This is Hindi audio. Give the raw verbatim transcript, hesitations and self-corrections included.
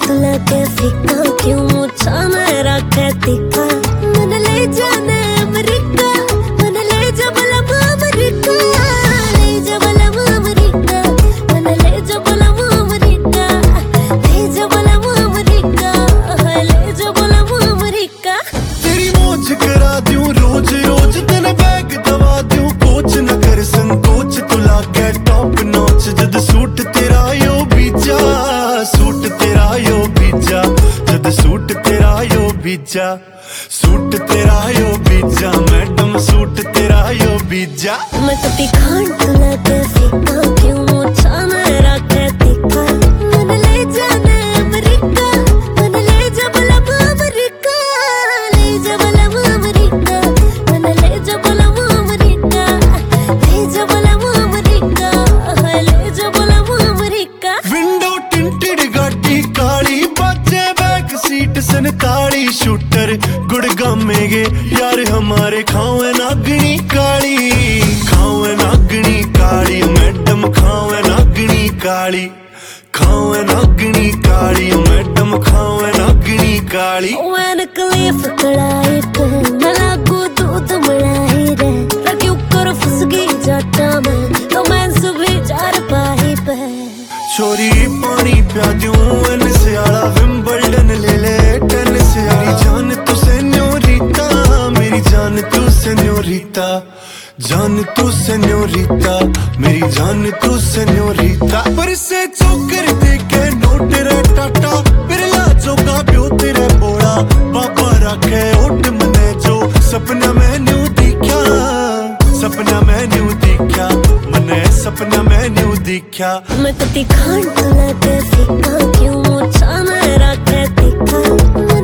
तू लगे फीका, क्यों मुझा मैं रखे तीखा। मन ले जाने अमेरिका, मन ले जा बलम अमेरिका, ले जा बलम अमेरिका, मन ले जा बलम अमेरिका, ले जा बलम अमेरिका, ले जा बलम अमेरिका। तेरी मौज करा दूं रोज रोज, तेने बैग दवा दूं कोच न कर संकोच, तू लागे टॉप नॉच जद सूट तेरा यो बीजा, सूट तेरा यो बीजा, जद सूट तेरा यो बीजा, सूट तेरा यो बीजा, मैडम सूट तेरा यो बीजा। मैं कभी खान तू लगे फीका, क्यों मुझा मैं रखे तीखा। मन ले जाने अमेरिका, मन ले जा बलम अमेरिका, ले जा बलम अमेरिका, मन ले जा बलम अमेरिका, ले जा बलम अमेरिका, ले जा बलम अमेरिका। विंडो टिंटेड गाड़ी काली, बाजे बैक सीट सनताली, शूटर गुड़गामे गे यार हमारे, खावे नागनी काली, खावे नागनी काली, मैडम खावे नागनी काली, खावे नागनी काली, मैडम खावे नागनी काली। वैन कलीफ कड़ाई पे मैं लागू दूध मलाई रे, रखी ऊपर फंस गई जाटा में, तो मैं सुबह चार पाही पे। छोरी पानी प्या दूं एन सियाला, विंबलडन ले ले टेन से, मेरी जान तू सेन्योरिटा, मेरी जान तू सेन्योरिटा, जान तू सेन्योरिटा, मेरी जान तू सेन्योरिटा। पर से चोकर दे के नोट रे टाटा, बिरला जोगा ब्यो तेरे बोला, पापा रखे ओट मने जो, सपना मैंने दिखा, सपना मैंने दिखा, मने सपना मैंने दिखा। मैं कभी खान तू लगे फीका, क्यों मुझा मैं रखे तीखा।